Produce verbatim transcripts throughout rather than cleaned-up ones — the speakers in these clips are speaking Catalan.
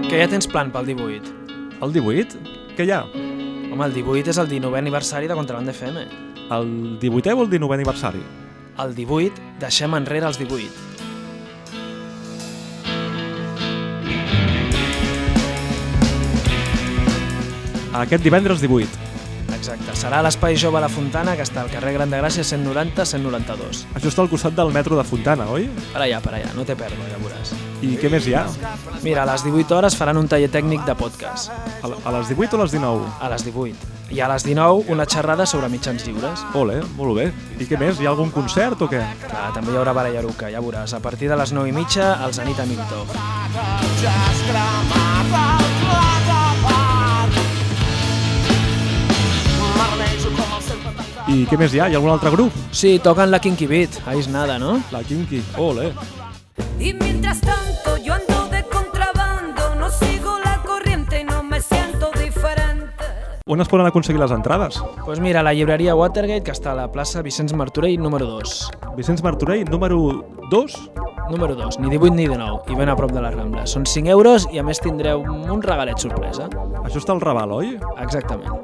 Que ja tens plan pel divuit? El divuit? Què hi ha? Home, el divuit és el dinovè aniversari de Contraband F M. El divuitè o el dinovè aniversari? El divuit, deixem enrere els divuit. Aquest divendres divuit. Exacte, serà a l'Espai Jove a la Fontana, que està al carrer Gran de Gràcia cent noranta cent noranta-dos. Això està al costat del metro de Fontana, oi? Per allà, per allà, no té pèrdua, ja veuràs. I què més hi ha? Mira, a les divuit hores faran un taller tècnic de podcast. A, a les divuit o a les dinou? A les divuit. I a les dinou, una xerrada sobre mitjans lliures. Ole, molt bé. I què més? Hi ha algun concert o què? Clar, també hi haurà ballaruca, ja veuràs. A partir de les nou i mitja, els Anita Miltov. I què més hi ha? Hi ha algun altre grup? Sí, toquen la Kinky Beat, ahí es nada, ¿no? La Kinky, ole. Y mientras tanto yo ando de contrabando, no sigo la corriente y no me siento diferente. On es poden aconseguir les entrades? Doncs pues mira, la llibreria Watergate, que està a la plaça Vicenç Martorell número dos. Vicenç Martorell, número dos? Número dos, ni divuit ni dinou, i ben a prop de la Rambla. Són cinc euros i a més tindreu un regalet sorpresa. Això està al Raval, oi? Exactament.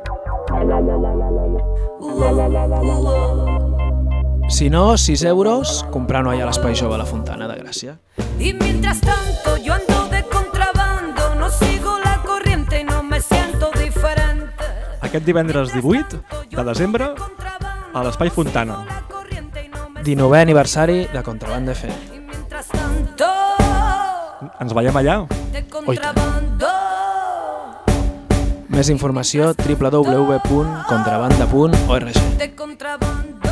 Si no, sis euros, comprant-ho allà a l'Espai Jove a la Fontana de Gràcia. Y mientras tanto yo ando de contrabando, no sigo la corriente y no me siento diferente. Aquest divendres divuit de desembre a l'Espai Fontana. dinovè aniversari de Contraband F M. Y mientras tanto Ens veiem allà? de contrabando. Més informació w w w punt contrabanda punt org. De contrabando.